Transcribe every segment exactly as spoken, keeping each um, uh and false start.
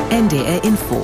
N D R Info.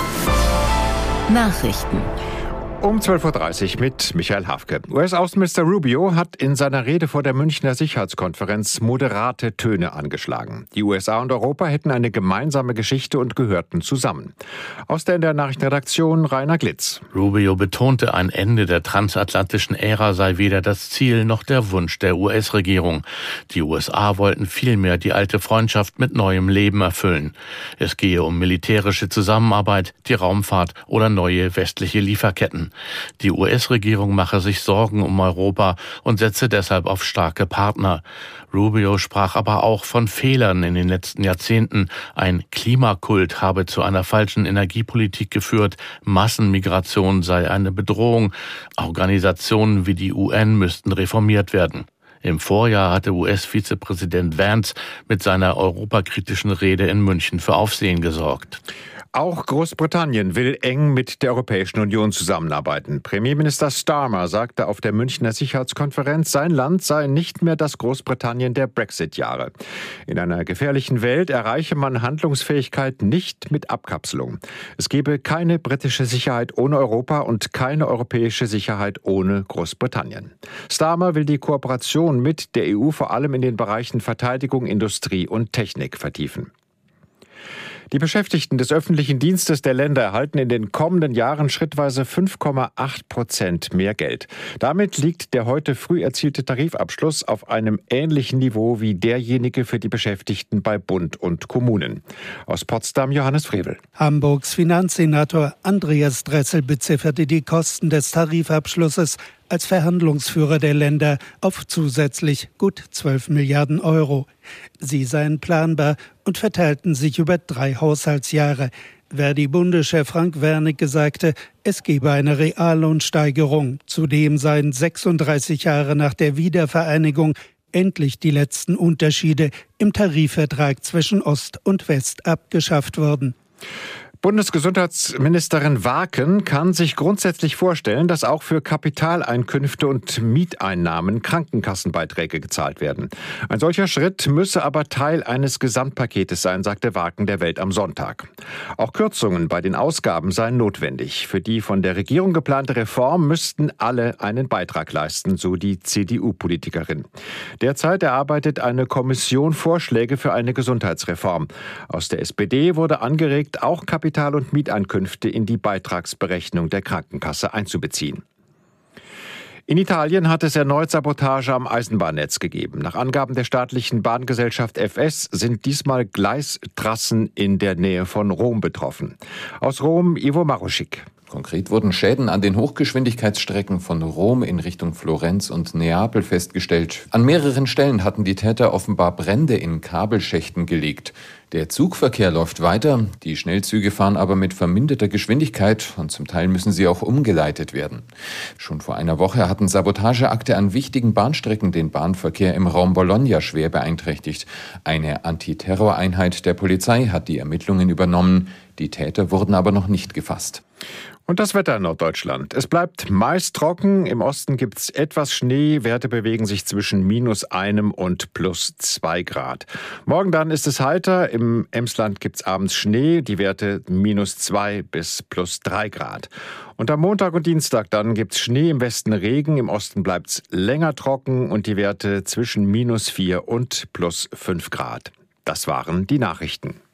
Nachrichten. Um zwölf Uhr dreißig mit Michael Hafke. U S-Außenminister Rubio hat in seiner Rede vor der Münchner Sicherheitskonferenz moderate Töne angeschlagen. Die U S A und Europa hätten eine gemeinsame Geschichte und gehörten zusammen. Aus der N D R-Nachrichtenredaktion Rainer Glitz. Rubio betonte, ein Ende der transatlantischen Ära sei weder das Ziel noch der Wunsch der U S-Regierung. Die U S A wollten vielmehr die alte Freundschaft mit neuem Leben erfüllen. Es gehe um militärische Zusammenarbeit, die Raumfahrt oder neue westliche Lieferketten. Die U S-Regierung mache sich Sorgen um Europa und setze deshalb auf starke Partner. Rubio sprach aber auch von Fehlern in den letzten Jahrzehnten. Ein Klimakult habe zu einer falschen Energiepolitik geführt. Massenmigration sei eine Bedrohung. Organisationen wie die U N müssten reformiert werden. Im Vorjahr hatte U S-Vizepräsident Vance mit seiner europakritischen Rede in München für Aufsehen gesorgt. Auch Großbritannien will eng mit der Europäischen Union zusammenarbeiten. Premierminister Starmer sagte auf der Münchner Sicherheitskonferenz, sein Land sei nicht mehr das Großbritannien der Brexit-Jahre. In einer gefährlichen Welt erreiche man Handlungsfähigkeit nicht mit Abkapselung. Es gebe keine britische Sicherheit ohne Europa und keine europäische Sicherheit ohne Großbritannien. Starmer will die Kooperation mit der E U vor allem in den Bereichen Verteidigung, Industrie und Technik vertiefen. Die Beschäftigten des öffentlichen Dienstes der Länder erhalten in den kommenden Jahren schrittweise fünf Komma acht Prozent mehr Geld. Damit liegt der heute früh erzielte Tarifabschluss auf einem ähnlichen Niveau wie derjenige für die Beschäftigten bei Bund und Kommunen. Aus Potsdam Johannes Frevel. Hamburgs Finanzsenator Andreas Dressel bezifferte die Kosten des Tarifabschlusses als Verhandlungsführer der Länder auf zusätzlich gut zwölf Milliarden Euro. Sie seien planbar und verteilten sich über drei Haushaltsjahre. Verdi-Bundeschef Frank Wernicke sagte, es gebe eine Reallohnsteigerung. Zudem seien sechsunddreißig Jahre nach der Wiedervereinigung endlich die letzten Unterschiede im Tarifvertrag zwischen Ost und West abgeschafft worden. Bundesgesundheitsministerin Waken kann sich grundsätzlich vorstellen, dass auch für Kapitaleinkünfte und Mieteinnahmen Krankenkassenbeiträge gezahlt werden. Ein solcher Schritt müsse aber Teil eines Gesamtpaketes sein, sagte Waken der Welt am Sonntag. Auch Kürzungen bei den Ausgaben seien notwendig. Für die von der Regierung geplante Reform müssten alle einen Beitrag leisten, so die C D U-Politikerin. Derzeit erarbeitet eine Kommission Vorschläge für eine Gesundheitsreform. Aus der S P D wurde angeregt, auch Kapital Kapital- und Mieteinkünfte in die Beitragsberechnung der Krankenkasse einzubeziehen. In Italien hat es erneut Sabotage am Eisenbahnnetz gegeben. Nach Angaben der staatlichen Bahngesellschaft F S sind diesmal Gleistrassen in der Nähe von Rom betroffen. Aus Rom Ivo Maruschik. Konkret wurden Schäden an den Hochgeschwindigkeitsstrecken von Rom in Richtung Florenz und Neapel festgestellt. An mehreren Stellen hatten die Täter offenbar Brände in Kabelschächten gelegt. Der Zugverkehr läuft weiter, die Schnellzüge fahren aber mit verminderter Geschwindigkeit und zum Teil müssen sie auch umgeleitet werden. Schon vor einer Woche hatten Sabotageakte an wichtigen Bahnstrecken den Bahnverkehr im Raum Bologna schwer beeinträchtigt. Eine Antiterroreinheit der Polizei hat die Ermittlungen übernommen. Die Täter wurden aber noch nicht gefasst. Und das Wetter in Norddeutschland. Es bleibt meist trocken. Im Osten gibt es etwas Schnee. Werte bewegen sich zwischen minus einem und plus zwei Grad. Morgen dann ist es heiter. Im Emsland gibt es abends Schnee. Die Werte minus zwei bis plus drei Grad. Und am Montag und Dienstag dann gibt es Schnee, im Westen Regen. Im Osten bleibt es länger trocken und die Werte zwischen minus vier und plus fünf Grad. Das waren die Nachrichten.